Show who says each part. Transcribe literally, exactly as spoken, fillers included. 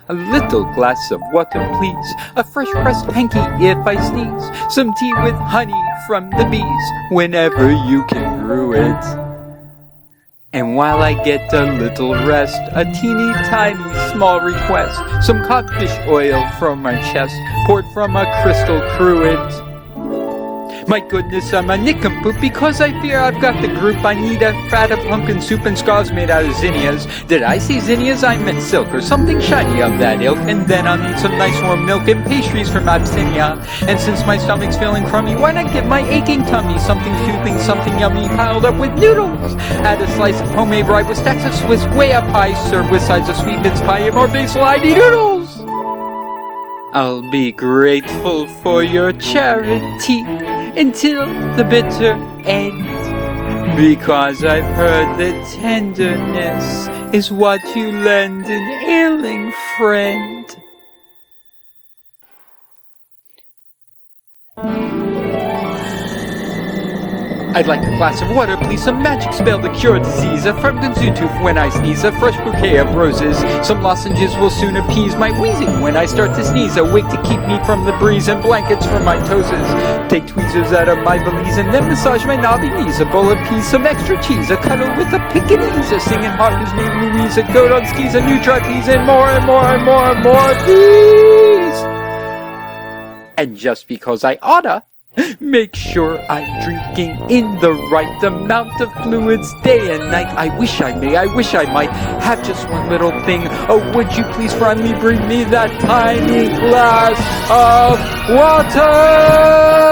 Speaker 1: A little glass of water, please. A fresh pressed hanky if I sneeze. Some tea with honey from the bees, whenever you can brew it. And while I get a little rest, a teeny tiny small request. Some codfish oil from my chest, poured from a crystal cruet. My goodness, I'm a nincompoop because I fear I've got the group. I need a fat of pumpkin soup and scarves made out of zinnias. Did I say zinnias? I meant silk or something shiny of that ilk. And then I'll need some nice warm milk and pastries from Abyssinia. And since my stomach's feeling crummy, why not give my aching tummy something soothing, something yummy piled up with noodles? Add a slice of homemade rye with stacks of Swiss way up high, served with sides of sweet mince pie and more basil I D noodles. I'll be grateful for your charity until the bitter end, because I've heard that tenderness is what you lend an ailing friend. I'd like a glass of water, please, some magic spell to cure disease, a frozen Zutooth when I sneeze, a fresh bouquet of roses, some lozenges will soon appease my wheezing when I start to sneeze, a wig to keep me from the breeze, and blankets for my toeses. Take tweezers out of my valise and then massage my knobby knees, a bowl of peas, some extra cheese, a cuddle with a Pekingese, a singing heart whose name Louise, a goat on skis, a new trapeze, and more and more and more and more, please! And just because I oughta, make sure I'm drinking in the right amount of fluids day and night. I wish I may, I wish I might have just one little thing. Oh, would you please finally bring me that tiny glass of water?